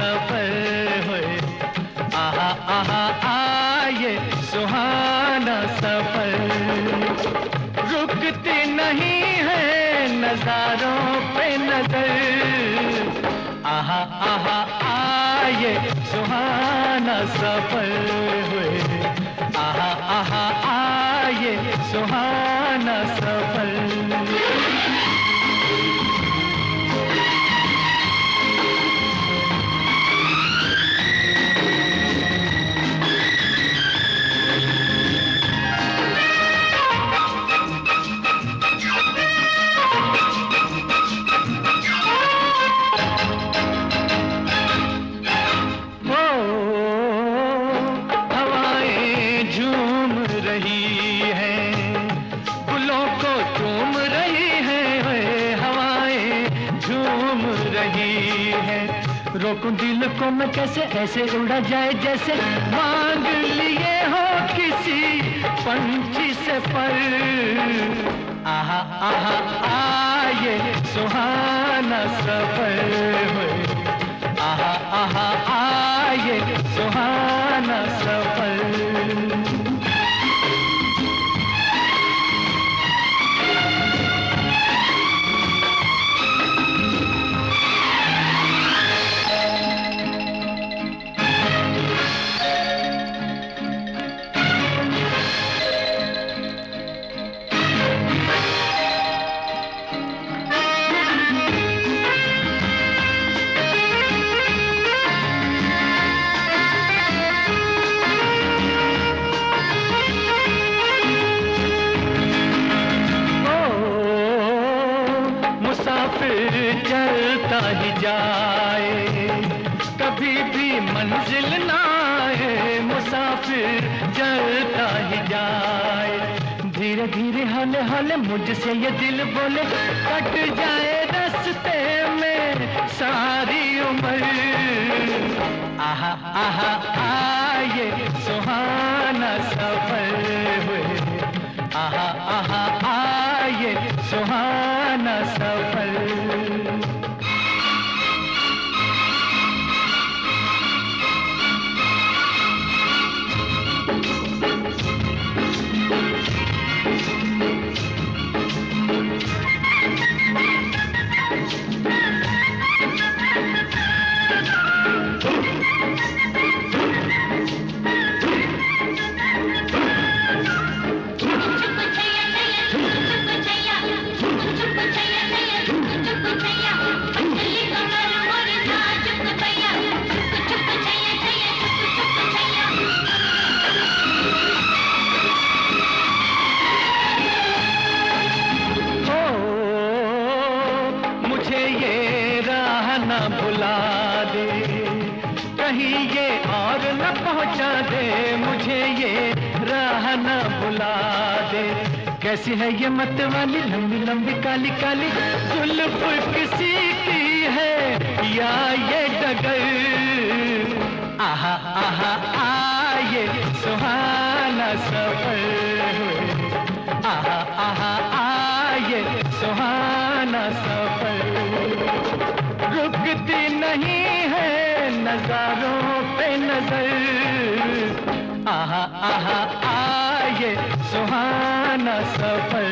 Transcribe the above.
सफर होए, आहा आहा आए सुहाना सफर। रुकती नहीं है नजारों पे नजर, आहा आहा आए सुहाना सफर हुए, आहा आहा आए सुहाना सफर। रोकूं दिल को मैं कैसे, ऐसे उड़ा जाए जैसे मांग लिए हो किसी पंछी से पर। आहा आहा आए सुहाना सफर हुए, आहा आहा आए सुहाना सफर। चलता ही जाए कभी भी मंजिल ना आए, मुसाफिर चलता ही जाए। धीरे धीरे हौले हौले मुझसे ये दिल बोले, कट जाए रास्ते में सारी उम्र। आहा आहा आए सुहाना सफर हुए, आहा आहा आए सुहाना सफर। भुला दे कहीं ये और न पहुंचा दे, मुझे ये राह न भुला दे। कैसी है ये मत वाली लंबी लंबी काली काली जुल्फ किसी की है या ये डगर। आहा आहा आए सुहाना सफर हुए, आहा आहा आए सुहाना सफर। रुकती नहीं है नजारों पे नजर, आहा आहा आए सुहाना सफर।